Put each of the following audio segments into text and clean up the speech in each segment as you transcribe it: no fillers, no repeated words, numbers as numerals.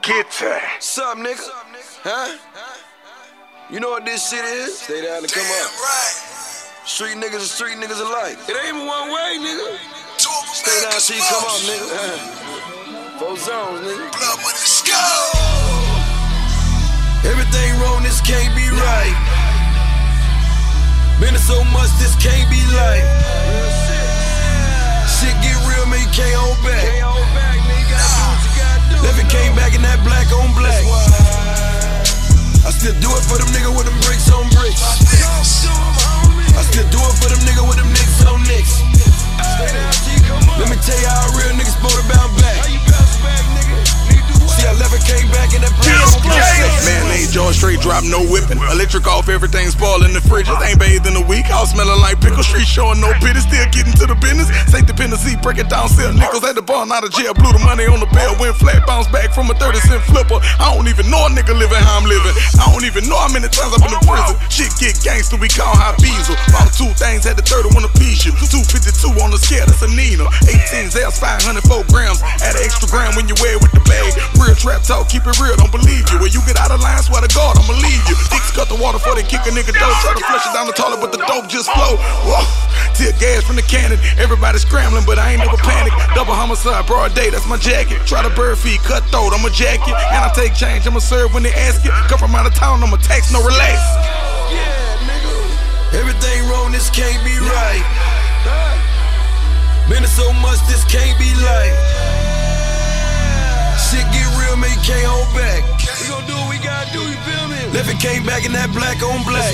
Kitty. What's up, nigga? Huh? You know what this shit is? Stay down to come up. Street niggas and street niggas alike. It ain't even one way, nigga. Stay down till you come up, nigga. 4 zones, nigga. Blood money, let's go. Everything wrong, this can't be right. Been it so much, this can't be like. Shit get real, man, you can't hold back. Left it came back in that black on black. I still do it for them niggas with them bricks on bricks. I still do it for them niggas with them nicks on nicks. Let me tell you how a real nigga supposed to bounce back. See, I left it came back in that black on black. Mayonnaise, jaw straight drop, no whipping. Electric off, everything spoiling the fridge. Ain't bathed in a week, all smelling like pickle. Street showing no pity, still getting to the business. Safety dependency, break it down, sell nickels at the bar, out of jail. Blew the money on the bell, went flat, bounced back from a 30-cent flipper. I don't even know a nigga living how I'm living. I don't even know how many times I've been in prison. Shit get gangster, we call high diesel. Bought 2 things, had the 31 a piece. 252 on the scale, that's a Nina. 18 Zels, 504 grams. Add an extra gram when you wear it with the bag. Real trap talk, keep it real, don't believe you. When you get out of line, swear to God, I'ma leave you. Dicks cut the water for they kick a nigga dope. Try to flush it down the toilet, but the dope just flow. Whoa. Tear gas from the cannon. Everybody scrambling, but I ain't never panic. Double homicide, broad day, that's my jacket. Try to bird feed, cut throat, I'ma jack it. And I take change, I'ma serve when they ask it. Come from out of town, I'ma tax, no relax. Yeah, nigga. Everything wrong, this can't be right. Been it so much, this can't be like. Shit get real, man, you can't hold back. We gon' do what we gotta do, you feel me? Left it came back in that black on black.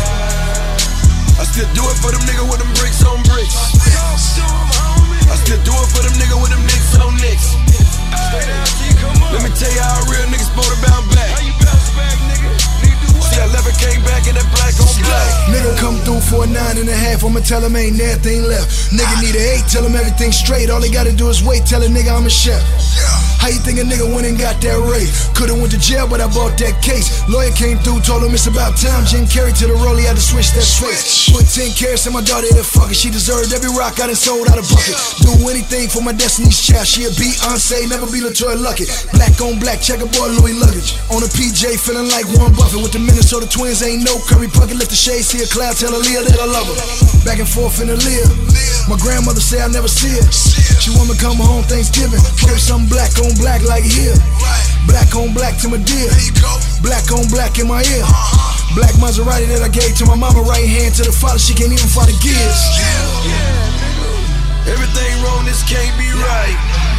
I still do it for them niggas with them bricks on bricks. I still do it for them niggas with them nicks on nicks. Let me tell you how a real nigga supposed to bounce back. See, I left it came back in that black on black. Nigga come through for a 9.5, I'ma tell him ain't nothing left. Nigga need an 8, tell him everything straight. All they gotta do is wait, tell a nigga I'm a chef. How you think a nigga went and got that rate? Could've went to jail, but I bought that case. Lawyer came through, told him it's about time. Jim Carrey to the roll, he had to switch that face. Put 10 carats in my daughter, that fucker. She deserved every rock I done sold out of bucket. Do anything for my destiny's child. She a Beyonce, never be Latoya Luckett. Black on black, checkerboard Louis luggage. On a PJ, feeling like Warren Buffett. With the Minnesota Twins, ain't no Curry Puckett. Lift the shade, see a cloud, tell Aaliyah that I love her. Back and forth in the Leah. My grandmother say I never see her. She want me to come home Thanksgiving. Put some black on black like here. Black on black to my dear. Black on black in my ear. Black Maserati that I gave to my mama, right hand to the father, she can't even fight the gears. Everything wrong, this can't be right.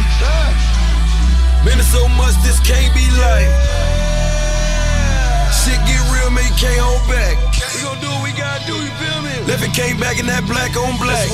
Been it so much, this can't be like. Shit get real, man, you can't hold back. We gon' do what we gotta do, you feel me? Left it came back in that black on black.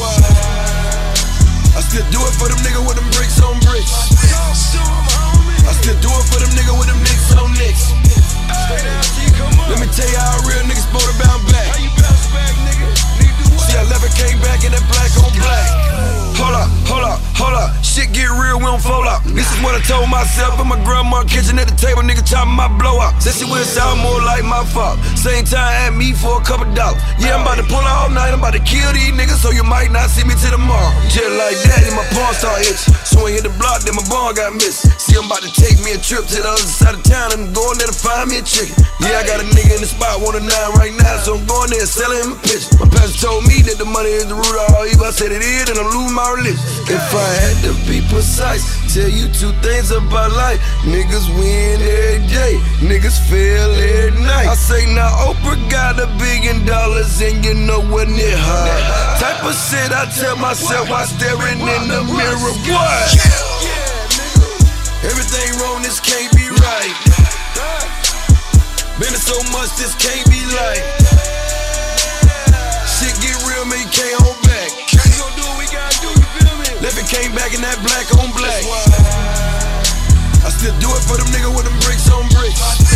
I still do it for them niggas with them bricks on bricks. I still do it for them niggas with them nicks on nicks. Let me tell you how a real nigga supposed to bounce back. See, I left it came back in that black on black. Hold up, hold up, hold up. Shit get real, we don't fold up. This is what I told myself in my grandma kitchen at the table, nigga chopping my blow up. Said she would sound more like my fault. Same time at me for a couple dollars. Yeah, I'm about to pull all night, I'm about to kill these niggas, so you might not see me till tomorrow. Just like that, and my pawn start itching. So I hit the block, then my barn got missing. See, I'm about to take me a trip to the other side of town, and I'm going there to find me a chicken. Yeah, I got a nigga in the spot, want a 9 right now, so I'm going there and selling him a picture. My pastor told me that the money is the root of all evil. I said it is, and I'm losing my religion. If I had to be precise, tell you 2 things about life. Niggas win every day, niggas fail every night. I say now Oprah got $1 billion and you know what near her. Type of shit I tell myself while staring in the mirror. What? Everything wrong, this can't be right. Been it so much, this can't be like. Shit get real, man, you can't hold back. We gon' do what we gotta do, you feel me? Left it came back in that black on black. I still do it for them niggas with them bricks on bricks.